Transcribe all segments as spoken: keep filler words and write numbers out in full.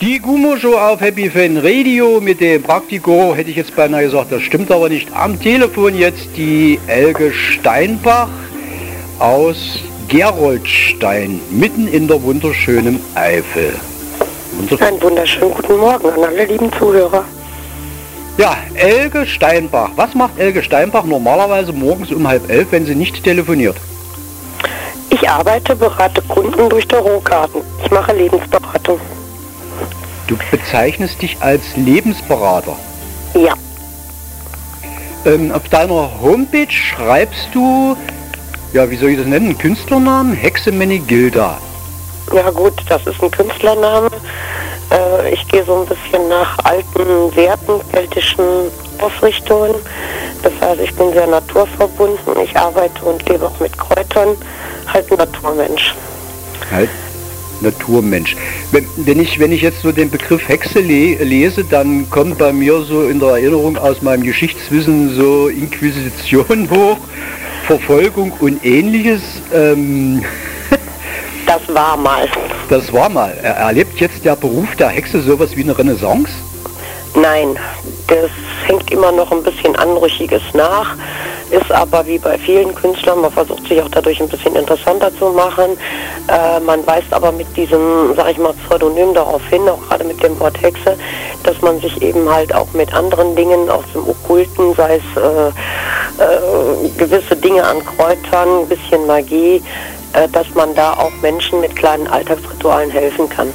Die Gummo-Show auf Happy Fan Radio mit dem Praktiko, hätte ich jetzt beinahe gesagt, das stimmt aber nicht. Am Telefon jetzt die Elke Steinbach aus Geroldstein, mitten in der wunderschönen Eifel. Wunderschön. Einen wunderschönen guten Morgen an alle lieben Zuhörer. Ja, Elke Steinbach. Was macht Elke Steinbach normalerweise morgens um halb elf, wenn sie nicht telefoniert? Ich arbeite, berate Kunden durch Tarotkarten. Ich mache Lebensberatung. Du bezeichnest dich als Lebensberater? Ja. Ähm, auf deiner Homepage schreibst du, ja, wie soll ich das nennen, Künstlernamen? Hexe Menegilda. Ja gut, das ist ein Künstlername. Äh, ich gehe so ein bisschen nach alten Werten, keltischen Ausrichtungen. Das heißt, ich bin sehr naturverbunden. Ich arbeite und lebe auch mit Kräutern. Halt ein Naturmensch. Halt Naturmensch. Wenn, wenn, ich, wenn ich jetzt so den Begriff Hexe le lese, dann kommt bei mir so in der Erinnerung aus meinem Geschichtswissen so Inquisition hoch, Verfolgung und ähnliches. Ähm, das war mal. Das war mal. Er erlebt jetzt der Beruf der Hexe sowas wie eine Renaissance? Nein, das hängt immer noch ein bisschen Anrüchiges nach, ist aber wie bei vielen Künstlern, man versucht sich auch dadurch ein bisschen interessanter zu machen. Äh, man weist aber mit diesem, sag ich mal, Pseudonym darauf hin, auch gerade mit dem Wort Hexe, dass man sich eben halt auch mit anderen Dingen aus dem Okkulten, sei es äh, äh, gewisse Dinge an Kräutern, ein bisschen Magie, äh, dass man da auch Menschen mit kleinen Alltagsritualen helfen kann.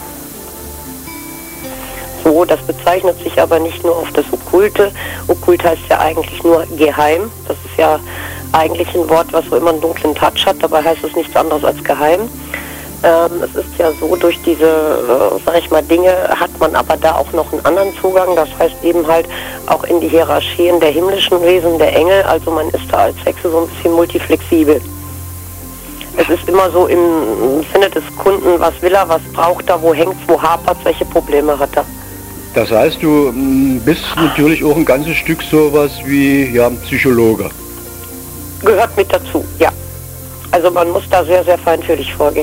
So, das bezeichnet sich aber nicht nur auf das Okkulte. Okkult heißt ja eigentlich nur geheim. Das ist ja eigentlich ein Wort, was so immer einen dunklen Touch hat. Dabei heißt es nichts anderes als geheim. Ähm, es ist ja so, durch diese, äh, sag ich mal, Dinge hat man aber da auch noch einen anderen Zugang. Das heißt eben halt auch in die Hierarchien der himmlischen Wesen, der Engel. Also man ist da als Hexe so ein bisschen multiflexibel. Es ist immer so im Sinne des Kunden, was will er, was braucht er, wo hängt's, wo hapert's, welche Probleme hat er. Das heißt, du bist natürlich auch ein ganzes Stück sowas wie ja, Psychologe. Gehört mit dazu, ja. Also man muss da sehr, sehr feinfühlig vorgehen.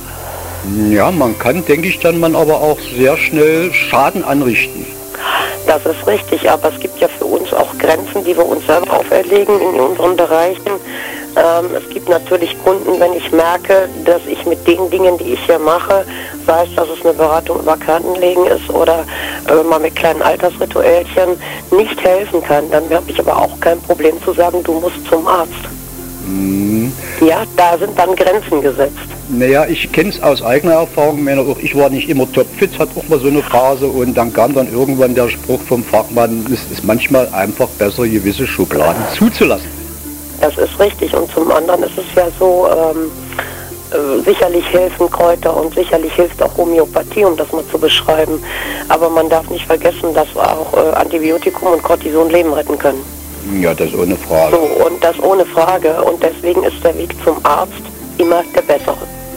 Ja, man kann, denke ich, dann man aber auch sehr schnell Schaden anrichten. Das ist richtig, aber es gibt ja für uns auch Grenzen, die wir uns selber auferlegen in unseren Bereichen. Ähm, es gibt natürlich Kunden, wenn ich merke, dass ich mit den Dingen, die ich hier mache, sei es, dass es eine Beratung über Kartenlegen ist oder äh, mal mit kleinen Altersrituellchen, nicht helfen kann, dann habe ich aber auch kein Problem zu sagen, du musst zum Arzt. Mhm. Ja, da sind dann Grenzen gesetzt. Naja, ich kenne es aus eigener Erfahrung, meine, auch ich war nicht immer topfit, hat auch mal so eine Phase und dann kam dann irgendwann der Spruch vom Fachmann, es ist manchmal einfach besser, gewisse Schubladen zuzulassen. Das ist richtig und zum anderen ist es ja so, ähm, äh, sicherlich helfen Kräuter und sicherlich hilft auch Homöopathie, um das mal zu beschreiben, aber man darf nicht vergessen, dass auch äh, Antibiotikum und Cortison Leben retten können. Ja, das ohne Frage. So, und das ohne Frage und deswegen ist der Weg zum Arzt immer der bessere.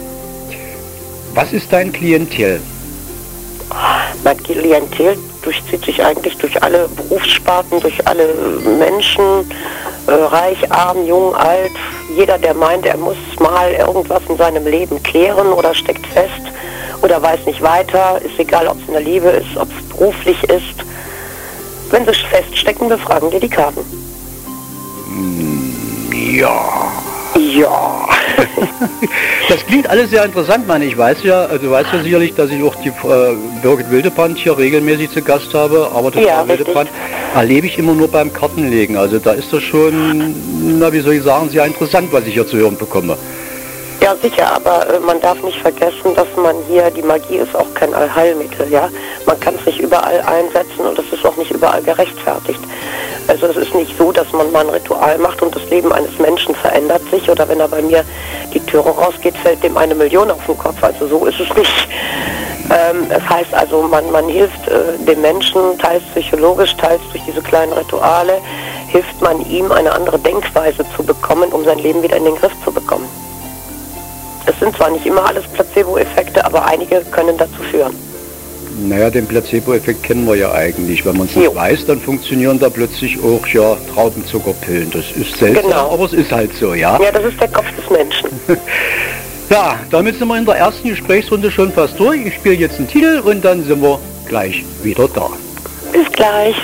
Was ist dein Klientel? Mein Klientel durchzieht sich eigentlich durch alle Berufssparten, durch alle Menschen, äh, reich, arm, jung, alt. Jeder, der meint, er muss mal irgendwas in seinem Leben klären oder steckt fest oder weiß nicht weiter, ist egal, ob es in der Liebe ist, ob es beruflich ist. Wenn sie feststecken, befragen die die Karten. Ja. Ja. Das klingt alles sehr interessant, meine ich weiß ja, also du weißt ja sicherlich, dass ich auch die äh, Birgit Wildebrand hier regelmäßig zu Gast habe, aber das ja, Wildebrand erlebe ich immer nur beim Kartenlegen, also da ist das schon, na wie soll ich sagen, sehr interessant, was ich hier zu hören bekomme. Ja, sicher, aber äh, man darf nicht vergessen, dass man hier, die Magie ist auch kein Allheilmittel, ja. Man kann es nicht überall einsetzen und es ist auch nicht überall gerechtfertigt. Also es ist nicht so, dass man mal ein Ritual macht und das Leben eines Menschen verändert sich oder wenn er bei mir die Türe rausgeht, fällt dem eine Million auf den Kopf. Also so ist es nicht. Ähm, es heißt also, man, man hilft äh, dem Menschen, teils psychologisch, teils durch diese kleinen Rituale, hilft man ihm, eine andere Denkweise zu bekommen, um sein Leben wieder in den Griff zu bekommen. Es sind zwar nicht immer alles Placebo-Effekte, aber einige können dazu führen. Naja, den Placebo-Effekt kennen wir ja eigentlich. Wenn man es nicht jo. weiß, dann funktionieren da plötzlich auch ja Traubenzuckerpillen. Das ist seltsam, genau. aber es ist halt so, ja? Ja, das ist der Kopf des Menschen. Ja, damit sind wir in der ersten Gesprächsrunde schon fast durch. Ich spiele jetzt einen Titel und dann sind wir gleich wieder da. Bis gleich.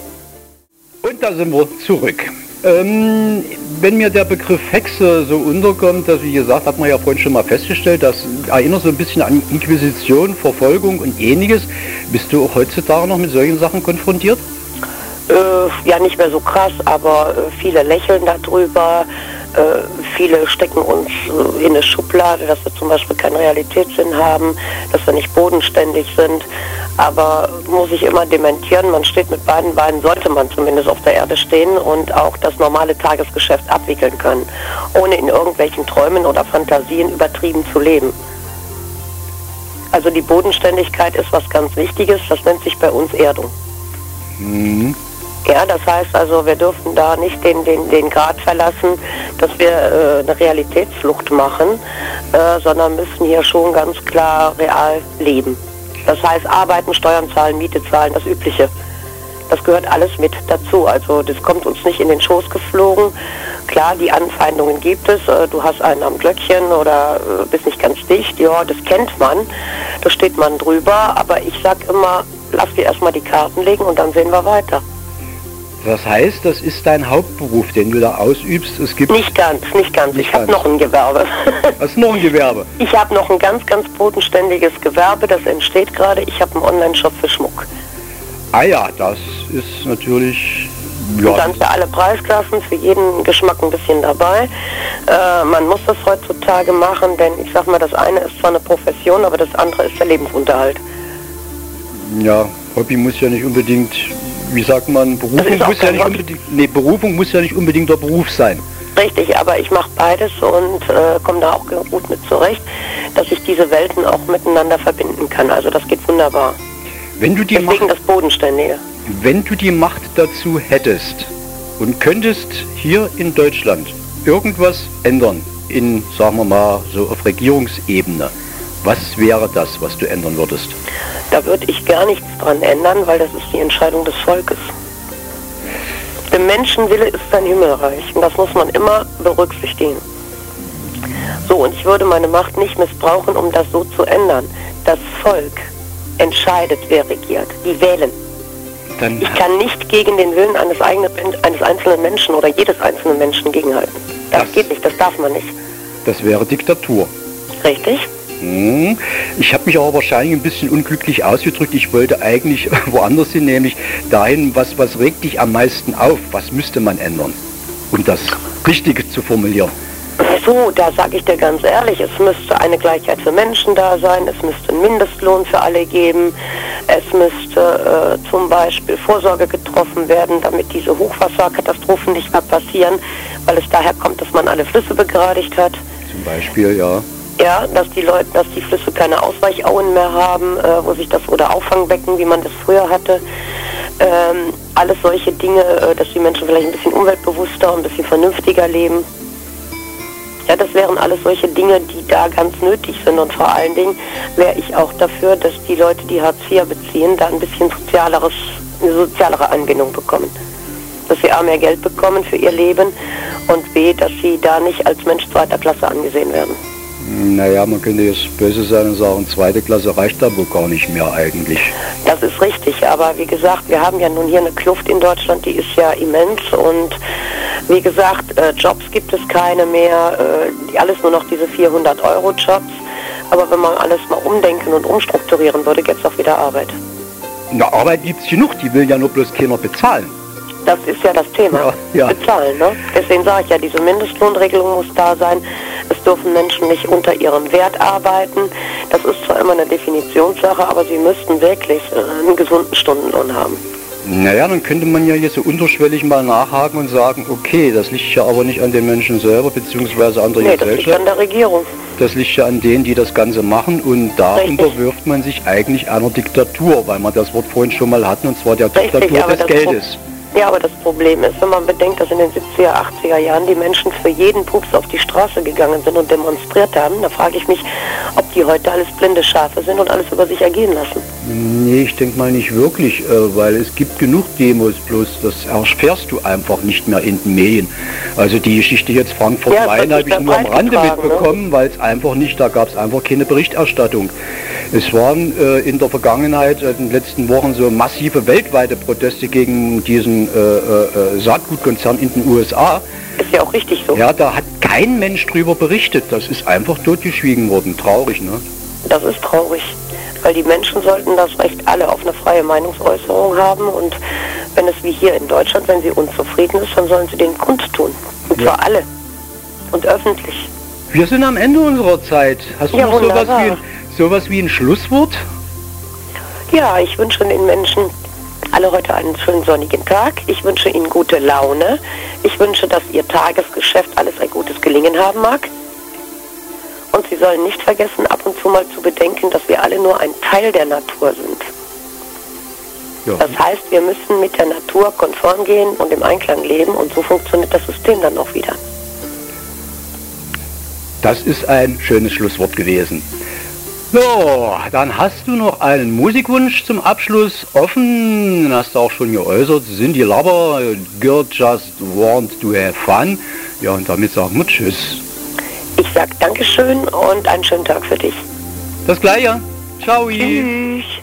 Und da sind wir zurück. Ähm, wenn mir der Begriff Hexe so unterkommt, dass, wie gesagt, hat man ja vorhin schon mal festgestellt, das erinnert so ein bisschen an Inquisition, Verfolgung und ähnliches. Bist du auch heutzutage noch mit solchen Sachen konfrontiert? Äh, ja, nicht mehr so krass, aber äh, viele lächeln darüber. Äh, viele stecken uns äh, in eine Schublade, dass wir zum Beispiel keinen Realitätssinn haben, dass wir nicht bodenständig sind. Aber muss ich immer dementieren, man steht mit beiden Beinen, sollte man zumindest auf der Erde stehen und auch das normale Tagesgeschäft abwickeln können, ohne in irgendwelchen Träumen oder Fantasien übertrieben zu leben. Also die Bodenständigkeit ist was ganz Wichtiges, das nennt sich bei uns Erdung. Mhm. Ja, das heißt also, wir dürfen da nicht den, den, den Grad verlassen, dass wir äh, eine Realitätsflucht machen, äh, sondern müssen hier schon ganz klar real leben. Das heißt, arbeiten, Steuern zahlen, Miete zahlen, das Übliche. Das gehört alles mit dazu. Also das kommt uns nicht in den Schoß geflogen. Klar, die Anfeindungen gibt es. Äh, du hast einen am Glöckchen oder äh, bist nicht ganz dicht. Ja, das kennt man. Da steht man drüber. Aber ich sag immer, lass dir erstmal die Karten legen und dann sehen wir weiter. Das heißt, das ist dein Hauptberuf, den du da ausübst. Es gibt nicht ganz, nicht ganz. Nicht ich habe ganz. noch ein Gewerbe. Hast du noch ein Gewerbe? Ich habe noch ein ganz, ganz bodenständiges Gewerbe. Das entsteht gerade. Ich habe einen Online-Shop für Schmuck. Ah ja, das ist natürlich... Ja, und dann für alle Preisklassen, für jeden Geschmack ein bisschen dabei. Äh, man muss das heutzutage machen, denn ich sag mal, das eine ist zwar eine Profession, aber das andere ist der Lebensunterhalt. Ja, Hobby muss ja nicht unbedingt, wie sagt man, Berufung muss ja nicht unbedingt, nee, Berufung muss ja nicht unbedingt der Beruf sein. Richtig, aber ich mache beides und äh, komme da auch gut mit zurecht, dass ich diese Welten auch miteinander verbinden kann. Also das geht wunderbar. Wenn du die Deswegen Macht, das Bodenständige. Wenn du die Macht dazu hättest und könntest hier in Deutschland irgendwas ändern, in, sagen wir mal, so auf Regierungsebene, was wäre das, was du ändern würdest? Da würde ich gar nichts dran ändern, weil das ist die Entscheidung des Volkes. Der Menschenwille ist sein Himmelreich und das muss man immer berücksichtigen. So, und ich würde meine Macht nicht missbrauchen, um das so zu ändern. Das Volk entscheidet, wer regiert. Die wählen. Dann Ich kann nicht gegen den Willen eines, eigenen, eines einzelnen Menschen oder jedes einzelnen Menschen gegenhalten. Das, Das- geht nicht, das darf man nicht. Das wäre Diktatur. Richtig? Hm. Ich habe mich aber wahrscheinlich ein bisschen unglücklich ausgedrückt. Ich wollte eigentlich woanders hin, nämlich dahin, was, was regt dich am meisten auf? Was müsste man ändern, um das Richtige zu formulieren? So, da sage ich dir ganz ehrlich, es müsste eine Gleichheit für Menschen da sein, es müsste einen Mindestlohn für alle geben, es müsste äh, zum Beispiel Vorsorge getroffen werden, damit diese Hochwasserkatastrophen nicht mehr passieren, weil es daher kommt, dass man alle Flüsse begradigt hat. Zum Beispiel, ja. Ja, dass die Leute, dass die Flüsse keine Ausweichauen mehr haben, äh, wo sich das, oder Auffangbecken, wie man das früher hatte. Ähm, alles solche Dinge, äh, dass die Menschen vielleicht ein bisschen umweltbewusster und ein bisschen vernünftiger leben. Ja, das wären alles solche Dinge, die da ganz nötig sind. Und vor allen Dingen wäre ich auch dafür, dass die Leute, die Hartz vier beziehen, da ein bisschen sozialeres, eine sozialere Anbindung bekommen. Dass sie A, mehr Geld bekommen für ihr Leben und B, dass sie da nicht als Mensch zweiter Klasse angesehen werden. Naja, man könnte jetzt böse sein und sagen, zweite Klasse reicht da wohl gar nicht mehr eigentlich. Das ist richtig, aber wie gesagt, wir haben ja nun hier eine Kluft in Deutschland, die ist ja immens und wie gesagt, äh, Jobs gibt es keine mehr, äh, die alles nur noch diese vierhundert Euro Jobs, aber wenn man alles mal umdenken und umstrukturieren würde, gäbe es auch wieder Arbeit. Na, Arbeit gibt's genug, die will ja nur bloß keiner bezahlen. Das ist ja das Thema, Ja, ja. bezahlen, ne? Deswegen sage ich ja, diese Mindestlohnregelung muss da sein. Es dürfen Menschen nicht unter ihrem Wert arbeiten. Das ist zwar immer eine Definitionssache, aber sie müssten wirklich äh, einen gesunden Stundenlohn haben. Naja, dann könnte man ja hier so unterschwellig mal nachhaken und sagen, okay, das liegt ja aber nicht an den Menschen selber, beziehungsweise an der Nee, das liegt Gesellschaft. an der Regierung. Das liegt ja an denen, die das Ganze machen, und da Richtig. unterwirft man sich eigentlich einer Diktatur, weil wir das Wort vorhin schon mal hatten, und zwar der Richtig, Diktatur aber des das Geldes. Ja, aber das Problem ist, wenn man bedenkt, dass in den siebziger, achtziger Jahren die Menschen für jeden Pups auf die Straße gegangen sind und demonstriert haben, da frage ich mich, ob die heute alles blinde Schafe sind und alles über sich ergehen lassen. Nee, ich denke mal nicht wirklich, äh, weil es gibt genug Demos, bloß das erfährst du einfach nicht mehr in den Medien. Also die Geschichte jetzt Frankfurt Ja, es Main wird habe nicht ich mehr nur am Rande breitgetragen, mitbekommen, weil es einfach nicht, da gab es einfach keine Berichterstattung. Es waren äh, in der Vergangenheit, äh, in den letzten Wochen, so massive weltweite Proteste gegen diesen äh, äh, Saatgutkonzern in den U S A. Ist ja auch richtig so. Ja, da hat kein Mensch drüber berichtet. Das ist einfach totgeschwiegen worden. Traurig, ne? Das ist traurig, weil die Menschen sollten das Recht alle auf eine freie Meinungsäußerung haben und wenn es wie hier in Deutschland, wenn sie unzufrieden ist, dann sollen sie den kundtun. Und zwar ja. alle. Und öffentlich. Wir sind am Ende unserer Zeit. Hast du ja, noch sowas wie, ein, sowas wie ein Schlusswort? Ja, ich wünsche den Menschen alle heute einen schönen sonnigen Tag. Ich wünsche ihnen gute Laune. Ich wünsche, dass ihr Tagesgeschäft alles ein gutes Gelingen haben mag. Und sie sollen nicht vergessen, ab und zu mal zu bedenken, dass wir alle nur ein Teil der Natur sind. Ja. Das heißt, wir müssen mit der Natur konform gehen und im Einklang leben und so funktioniert das System dann auch wieder. Das ist ein schönes Schlusswort gewesen. So, dann hast du noch einen Musikwunsch zum Abschluss offen. Den hast du auch schon geäußert. Cindy Lauper, Girl Just Want to Have Fun. Ja, und damit sagen wir Tschüss. Ich sag Dankeschön und einen schönen Tag für dich. Das Gleiche. Ciao. Tschüss.